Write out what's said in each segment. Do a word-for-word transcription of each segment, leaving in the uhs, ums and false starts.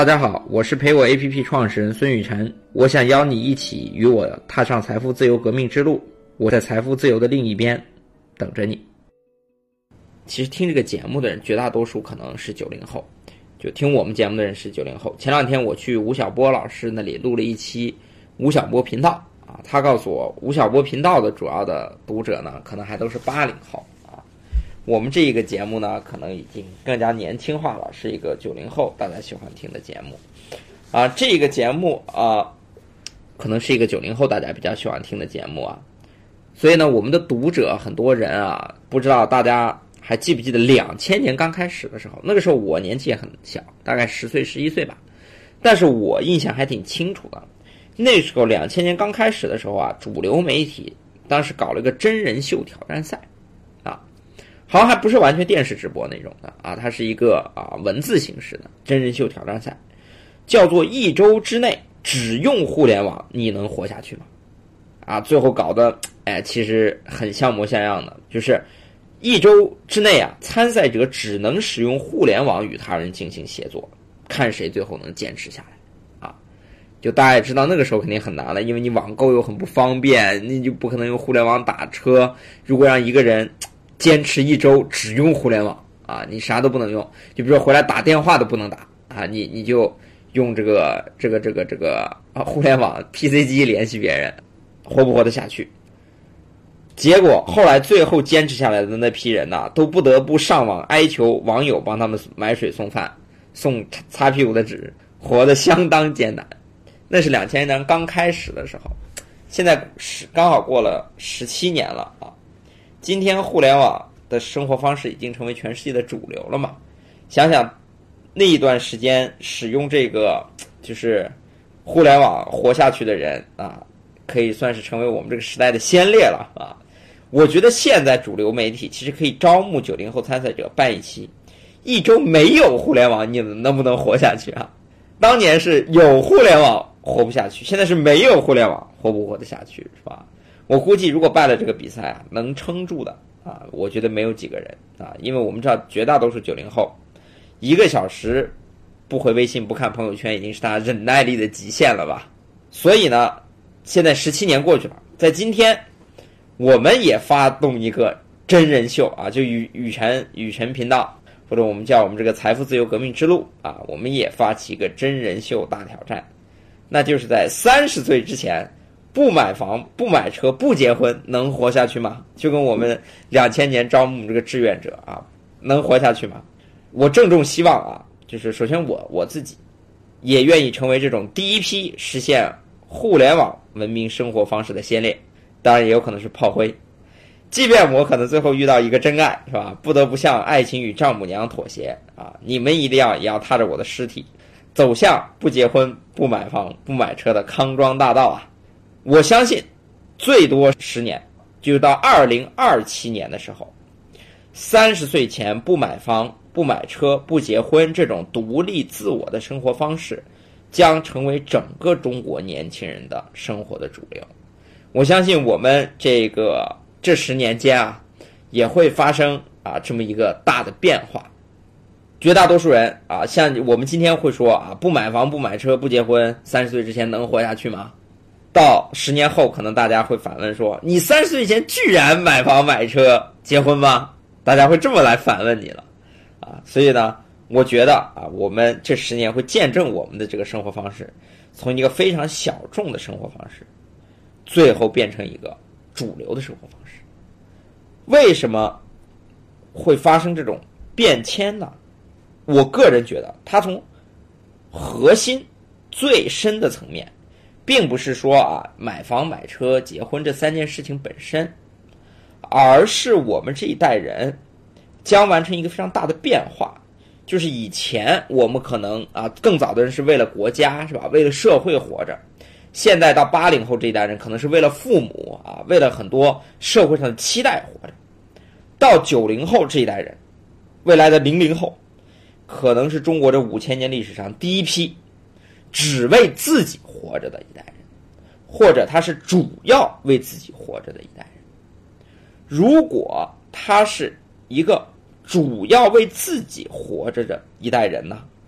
大家好，我是陪我 A P P 创始人孙雨晨，我想邀你一起与我踏上财富自由革命之路，我在财富自由的另一边等着你。其实听这个节目的人绝大多数可能是九零后，就听我们节目的人是九零后。前两天我去吴晓波老师那里录了一期吴晓波频道啊，他告诉我吴晓波频道的主要的读者呢，可能还都是八零后啊。我们这个节目呢，可能已经更加年轻化了，是一个九零后大家喜欢听的节目啊。这个节目啊，可能是一个九零后大家比较喜欢听的节目啊。所以呢，我们的读者很多人啊，不知道大家还记不记得两千年刚开始的时候，那个时候我年纪也很小，大概十岁十一岁吧，但是我印象还挺清楚的。那时候两千年刚开始的时候啊，主流媒体当时搞了一个真人秀挑战赛啊，好像还不是完全电视直播那种的啊，它是一个啊文字形式的真人秀挑战赛，叫做一周之内只用互联网你能活下去吗？啊，最后搞得哎其实很像模像样的，就是一周之内啊，参赛者只能使用互联网与他人进行协作，看谁最后能坚持下来啊！就大家也知道那个时候肯定很难了，因为你网购又很不方便，你就不可能用互联网打车。如果让一个人坚持一周只用互联网啊，你啥都不能用，就比如说回来打电话都不能打啊，你你就用这个这个这个这个啊互联网 P C 机联系别人，活不活得下去？结果后来最后坚持下来的那批人呢，都不得不上网哀求网友帮他们买水送饭，送擦屁股的纸，活得相当艰难。那是两千年刚开始的时候，现在是刚好过了十七年了啊。今天互联网的生活方式已经成为全世界的主流了嘛。想想那一段时间使用这个就是互联网活下去的人啊，可以算是成为我们这个时代的先烈了啊。我觉得现在主流媒体其实可以招募九零后参赛者办一期，一周没有互联网你能不能活下去啊？当年是有互联网活不下去，现在是没有互联网活不活得下去，是吧？我估计如果办了这个比赛啊，能撑住的啊，我觉得没有几个人啊，因为我们知道绝大多数九零后，一个小时不回微信不看朋友圈已经是他忍耐力的极限了吧？所以呢，现在十七年过去了，在今天我们也发动一个真人秀啊，就雨雨晨雨晨频道，或者我们叫我们这个财富自由革命之路啊，我们也发起一个真人秀大挑战，那就是在三十岁之前不买房不买车不结婚能活下去吗？就跟我们两千年招募这个志愿者啊，能活下去吗？我郑重希望啊，就是首先我我自己也愿意成为这种第一批实现互联网文明生活方式的先烈，当然也有可能是炮灰。即便我可能最后遇到一个真爱，是吧？不得不向爱情与丈母娘妥协啊！你们一定要也要踏着我的尸体，走向不结婚、不买房、不买车的康庄大道啊！我相信，最多十年，就到二零二七年的时候，三十岁前不买房、不买车、不结婚这种独立自我的生活方式，将成为整个中国年轻人的生活的主流。我相信我们这个这十年间啊，也会发生啊这么一个大的变化。绝大多数人啊，像我们今天会说啊，不买房、不买车、不结婚，三十岁之前能活下去吗？到十年后，可能大家会反问说，你三十岁前居然买房、买车、结婚吗？大家会这么来反问你了啊。所以呢，我觉得啊，我们这十年会见证我们的这个生活方式，从一个非常小众的生活方式，最后变成一个主流的生活方式。为什么会发生这种变迁呢？我个人觉得它从核心最深的层面，并不是说啊买房买车结婚这三件事情本身，而是我们这一代人将完成一个非常大的变化。就是以前我们可能啊更早的人是为了国家，是吧？为了社会活着。现在到八零后这一代人可能是为了父母啊，为了很多社会上的期待活着。到九零后这一代人，未来的零零后，可能是中国这五千年历史上第一批只为自己活着的一代人，或者他是主要为自己活着的一代人。如果他是一个主要为自己活着的一代人呢，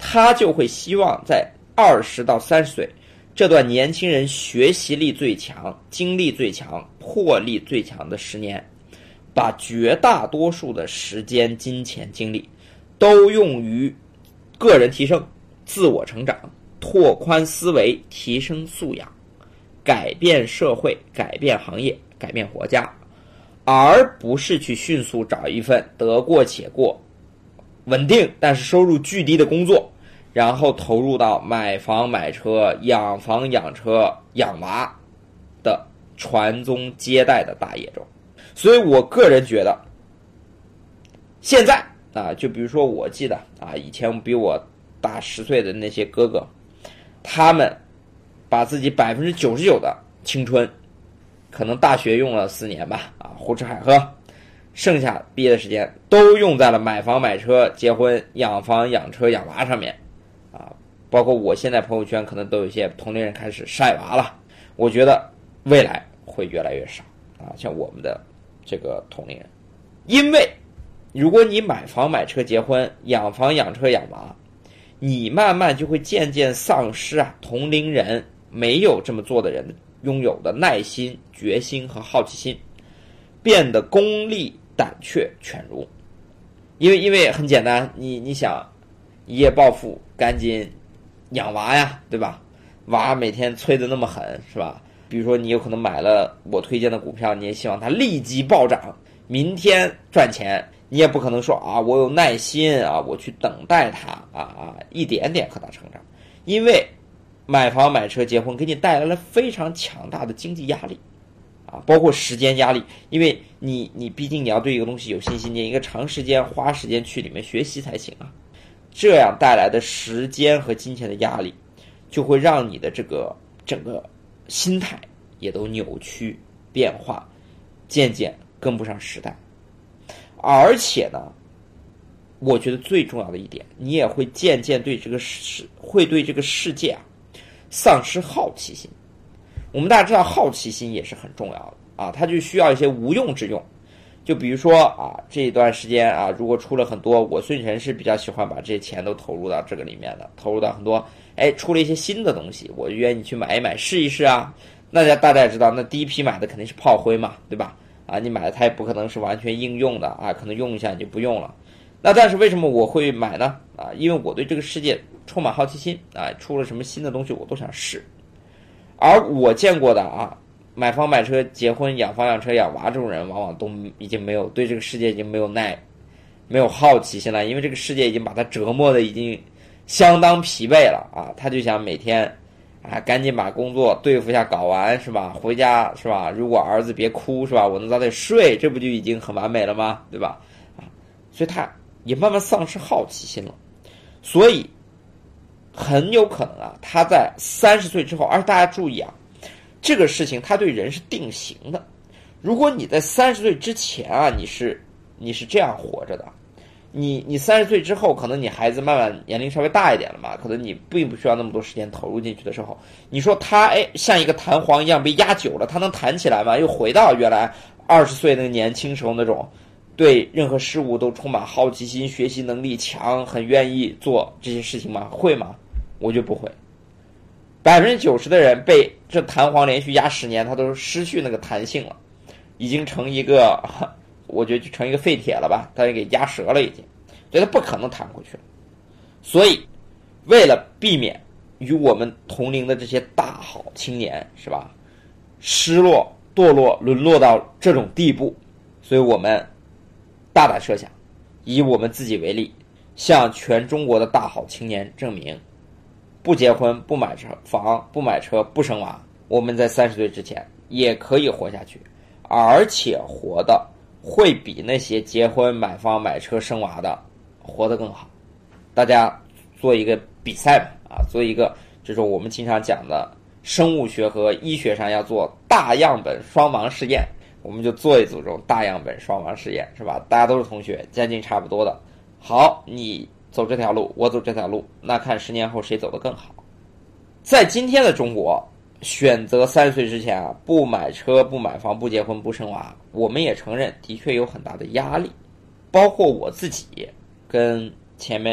他就会希望在二十到三十岁这段年轻人学习力最强、精力最强、魄力最强的十年，把绝大多数的时间、金钱、精力都用于个人提升、自我成长、拓宽思维、提升素养、改变社会、改变行业、改变国家，而不是去迅速找一份得过且过、稳定但是收入巨低的工作，然后投入到买房买车、养房养车、养娃的传宗接代的大业中。所以我个人觉得，现在啊，就比如说我记得啊，以前比我大十岁的那些哥哥，他们把自己百分之九十九的青春，可能大学用了四年吧，啊，胡吃海喝，剩下毕业的时间都用在了买房买车、结婚、养房养车养娃上面，啊，包括我现在朋友圈可能都有一些同龄人开始晒娃了，我觉得未来会越来越少啊，像我们的这个同龄人，因为如果你买房买车结婚、养房养车养娃，你慢慢就会渐渐丧失啊同龄人没有这么做的人拥有的耐心、决心和好奇心，变得功利、胆怯、犬儒。因为因为很简单，你你想一夜暴富，赶紧养娃呀，对吧？娃每天催得那么狠，是吧？比如说你有可能买了我推荐的股票，你也希望它立即暴涨，明天赚钱。你也不可能说啊，我有耐心啊，我去等待它啊啊，一点点和它成长。因为买房买车结婚给你带来了非常强大的经济压力啊，包括时间压力，因为你你毕竟你要对一个东西有信心，你一个长时间花时间去里面学习才行啊。这样带来的时间和金钱的压力，就会让你的这个整个心态也都扭曲变化，渐渐跟不上时代。而且呢，我觉得最重要的一点，你也会渐渐对这个世会对这个世界啊丧失好奇心。我们大家知道，好奇心也是很重要的啊，它就需要一些无用之用。就比如说啊，这一段时间啊，如果出了很多，我孙雨晨是比较喜欢把这些钱都投入到这个里面的，投入到很多，哎，出了一些新的东西，我愿意去买一买，试一试啊。那大家也知道，那第一批买的肯定是炮灰嘛，对吧？啊，你买的它也不可能是完全应用的啊，可能用一下你就不用了。那但是为什么我会买呢？啊，因为我对这个世界充满好奇心啊，出了什么新的东西我都想试。而我见过的啊，买房买车、结婚、养房养车养娃这种人，往往都已经没有对这个世界已经没有耐，没有好奇心了，因为这个世界已经把他折磨的已经相当疲惫了啊，他就想每天啊，赶紧把工作对付一下搞完，是吧？回家是吧？如果儿子别哭，是吧？我能早点睡，这不就已经很完美了吗？对吧？啊，所以他也慢慢丧失好奇心了，所以很有可能啊，他在三十岁之后，而大家注意啊，这个事情他对人是定型的。如果你在三十岁之前啊，你是你是这样活着的。你你三十岁之后，可能你孩子慢慢年龄稍微大一点了嘛，可能你并不需要那么多时间投入进去的时候，你说他哎像一个弹簧一样被压久了，他能弹起来吗？又回到原来二十岁那个年轻时候那种对任何事物都充满好奇心、学习能力强、很愿意做这些事情吗？会吗？我就不会。百分之九十的人被这弹簧连续压十年，他都失去那个弹性了，已经成一个。我觉得就成一个废铁了吧，他也给压折了已经，所以他不可能弹回去了。所以为了避免与我们同龄的这些大好青年是吧失落堕落沦落到这种地步，所以我们大胆设想，以我们自己为例，向全中国的大好青年证明，不结婚不买车房不买车不生娃，我们在三十岁之前也可以活下去，而且活的会比那些结婚买房买车生娃的活得更好。大家做一个比赛嘛，啊，做一个就是我们经常讲的生物学和医学上要做大样本双盲试验，我们就做一组这种大样本双盲试验，是吧？大家都是同学，将近差不多的。好，你走这条路，我走这条路，那看十年后谁走得更好。在今天的中国，选择三十岁之前啊，不买车、不买房、不结婚、不生娃，我们也承认的确有很大的压力，包括我自己跟前面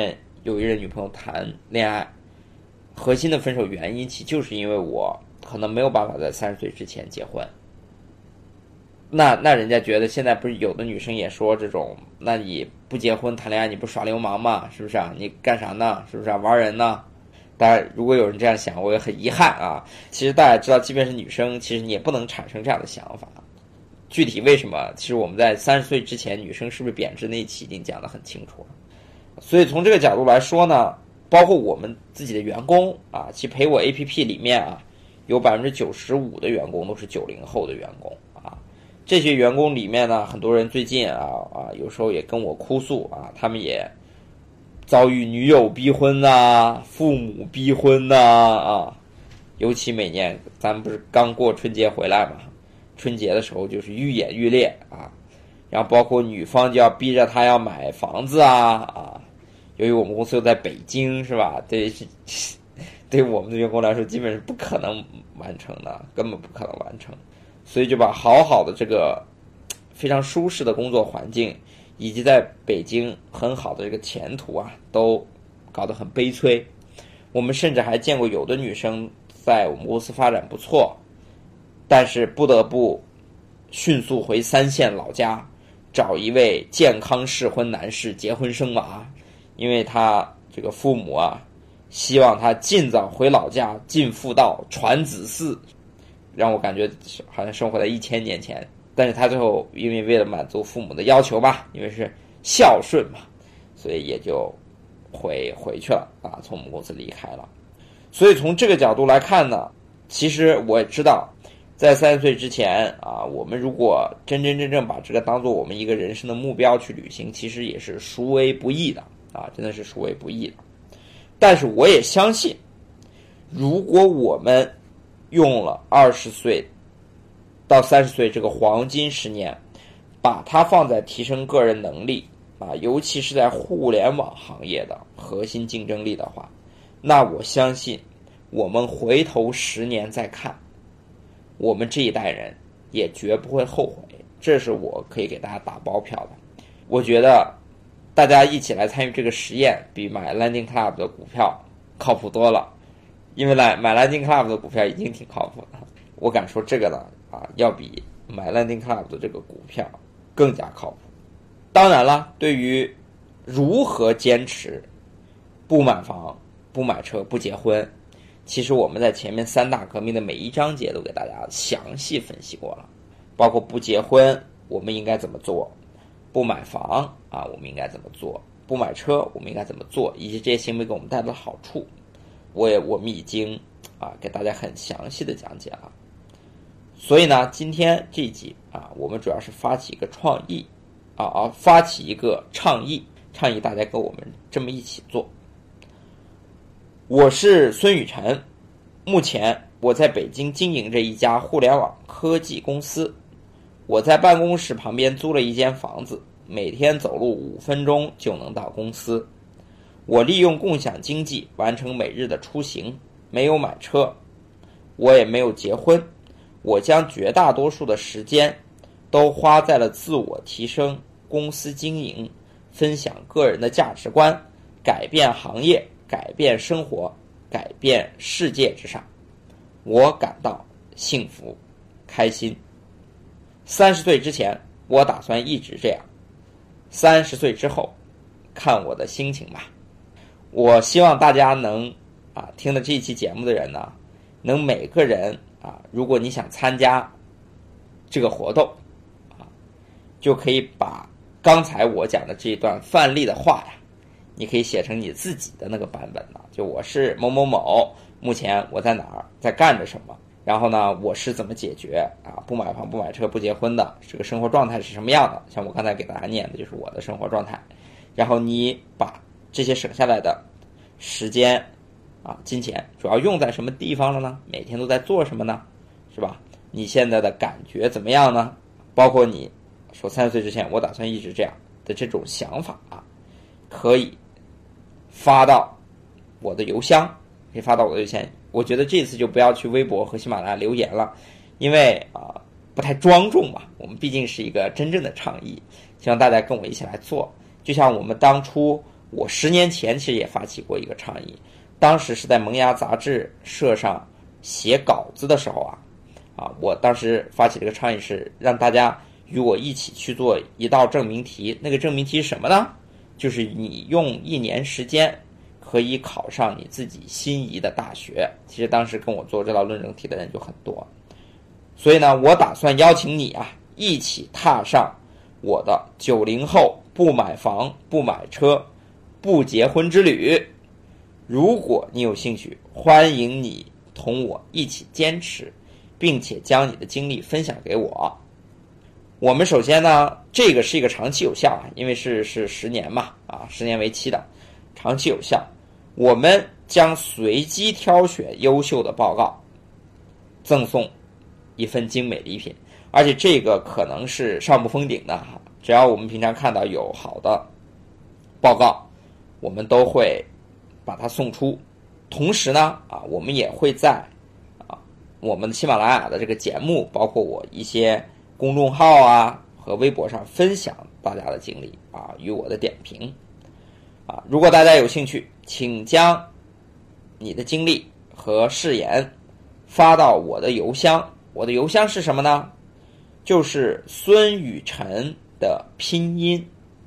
有一任女朋友谈恋爱，核心的分手原因其实就是因为我可能没有办法在三十岁之前结婚。那那人家觉得现在不是有的女生也说这种，那你不结婚谈恋爱你不耍流氓吗？是不是啊？你干啥呢？是不是啊？玩人呢？当然如果有人这样想我也很遗憾啊。其实大家知道即便是女生其实你也不能产生这样的想法。具体为什么其实我们在三十岁之前女生是不是贬值那一期已经讲得很清楚了。所以从这个角度来说呢，包括我们自己的员工啊，其实陪我 A P P 里面啊有 百分之九十五 的员工都是九零后的员工啊。这些员工里面呢，很多人最近啊啊有时候也跟我哭诉啊，他们也遭遇女友逼婚呐，父母逼婚呐啊。尤其每年咱们不是刚过春节回来嘛，春节的时候就是愈演愈烈啊。然后包括女方就要逼着他要买房子啊啊。由于我们公司又在北京是吧，对对我们的员工来说基本是不可能完成的，根本不可能完成。所以就把好好的这个非常舒适的工作环境以及在北京很好的这个前途啊都搞得很悲催。我们甚至还见过有的女生在我们公司发展不错，但是不得不迅速回三线老家找一位健康适婚男士结婚生娃，因为他这个父母啊希望他尽早回老家尽妇道传子嗣，让我感觉好像生活在一千年前。但是他最后因为为了满足父母的要求吧，因为是孝顺嘛，所以也就回回去了啊，从我们公司离开了。所以从这个角度来看呢，其实我也知道在三十岁之前啊，我们如果真真正正把这个当做我们一个人生的目标去履行，其实也是殊为不易的啊，真的是殊为不易的。但是我也相信，如果我们用了二十岁到三十岁这个黄金十年，把它放在提升个人能力啊，尤其是在互联网行业的核心竞争力的话，那我相信我们回头十年再看，我们这一代人也绝不会后悔，这是我可以给大家打包票的。我觉得大家一起来参与这个实验，比买 Landing Club 的股票靠谱多了，因为来买 Landing Club 的股票已经挺靠谱的，我敢说这个呢啊，要比买 Landing Club 的这个股票更加靠谱。当然了，对于如何坚持不买房、不买车、不结婚，其实我们在前面三大革命的每一章节都给大家详细分析过了，包括不结婚我们应该怎么做，不买房啊我们应该怎么做，不买车我们应该怎么做，以及这些行为给我们带来的好处，我也我们已经啊给大家很详细的讲解了。所以呢，今天这一集啊，我们主要是发起一个创意啊啊，发起一个倡议，倡议大家跟我们这么一起做。我是孙雨晨，目前我在北京经营着一家互联网科技公司。我在办公室旁边租了一间房子，每天走路五分钟就能到公司。我利用共享经济完成每日的出行，没有买车，我也没有结婚。我将绝大多数的时间都花在了自我提升、公司经营、分享个人的价值观、改变行业、改变生活、改变世界之上。我感到幸福、开心。三十岁之前，我打算一直这样。三十岁之后，看我的心情吧。我希望大家能啊，听了这一期节目的人呢，能每个人啊，如果你想参加这个活动啊，就可以把刚才我讲的这一段范例的话呀，你可以写成你自己的那个版本的。就我是某某某，目前我在哪儿，在干着什么，然后呢，我是怎么解决啊，不买房、不买车、不结婚的这个生活状态是什么样的？像我刚才给大家念的就是我的生活状态。然后你把这些省下来的时间啊，金钱主要用在什么地方了呢？每天都在做什么呢？是吧？你现在的感觉怎么样呢？包括你说三十岁之前我打算一直这样的这种想法啊，可以发到我的邮箱，可以发到我的邮箱。我觉得这次就不要去微博和喜马拉雅留言了，因为啊、呃、不太庄重嘛。我们毕竟是一个真正的倡议，希望大家跟我一起来做。就像我们当初我十年前其实也发起过一个倡议，当时是在萌芽杂志社上写稿子的时候啊，啊，我当时发起这个倡议是让大家与我一起去做一道证明题。那个证明题是什么呢？就是你用一年时间可以考上你自己心仪的大学。其实当时跟我做这道论证题的人就很多，所以呢，我打算邀请你啊，一起踏上我的九零后不买房、不买车、不结婚之旅。如果你有兴趣，欢迎你同我一起坚持，并且将你的经历分享给我。我们首先呢，这个是一个长期有效啊，因为是是十年嘛，啊，十年为期的，长期有效。我们将随机挑选优秀的报告，赠送一份精美礼品，而且这个可能是上不封顶的哈，只要我们平常看到有好的报告，我们都会把它送出。同时呢，啊，我们也会在啊我们喜马拉雅的这个节目，包括我一些公众号啊和微博上分享大家的经历啊与我的点评啊。如果大家有兴趣，请将你的经历和誓言发到我的邮箱。我的邮箱是什么呢？就是孙雨晨的拼音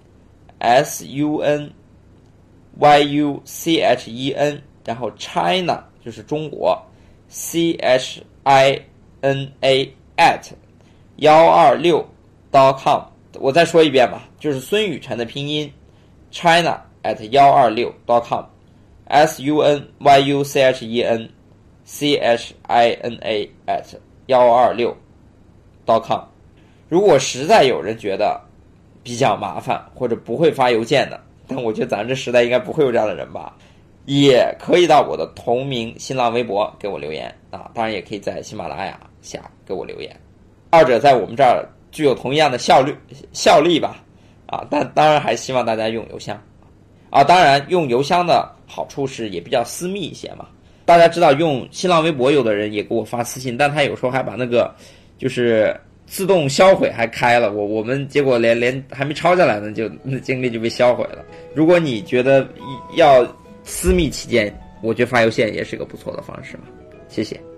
S U N Y U C H E N， 然后 China 就是中国 C H I N A at 一二六 dot com。 我再说一遍吧，就是孙雨晨的拼音 China at 一二六 dot com S U N Y U C H E N C H I N A at 一二六 dot com。 如果实在有人觉得比较麻烦或者不会发邮件的，但我觉得咱这时代应该不会有这样的人吧，也可以到我的同名新浪微博给我留言啊，当然也可以在喜马拉雅下给我留言，二者在我们这儿具有同样的效率效力吧啊，但当然还希望大家用邮箱啊，当然用邮箱的好处是也比较私密一些嘛。大家知道用新浪微博有的人也给我发私信，但他有时候还把那个就是自动销毁还开了，我我们结果连连还没抄下来呢，就那经历就被销毁了。如果你觉得要私密起见，我觉得发邮件也是个不错的方式嘛。谢谢。